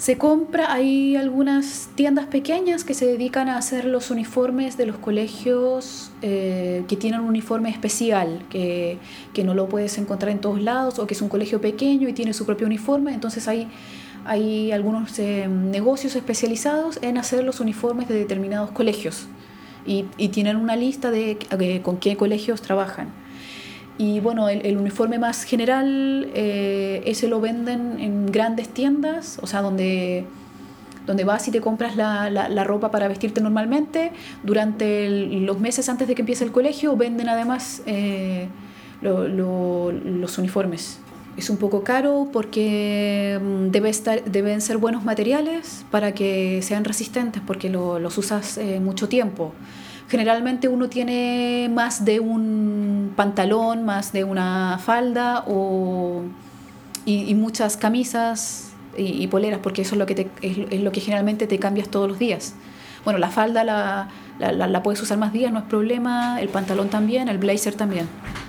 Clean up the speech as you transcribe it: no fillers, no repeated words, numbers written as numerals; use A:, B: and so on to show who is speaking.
A: Se compra, hay algunas tiendas pequeñas que se dedican a hacer los uniformes de los colegios que tienen un uniforme especial, que no lo puedes encontrar en todos lados, o que es un colegio pequeño y tiene su propio uniforme. Entonces hay algunos negocios especializados en hacer los uniformes de determinados colegios y tienen una lista de con qué colegios trabajan. Y bueno, el uniforme más general, ese lo venden en grandes tiendas, o sea, donde vas y te compras la ropa para vestirte normalmente. Durante los meses antes de que empiece el colegio, venden además los uniformes. Es un poco caro porque deben ser buenos materiales para que sean resistentes, porque los usas mucho tiempo. Generalmente uno tiene más de un pantalón, más de una falda y muchas camisas y poleras, porque eso es lo que generalmente te cambias todos los días. Bueno, la falda la puedes usar más días, no es problema, el pantalón también, el blazer también.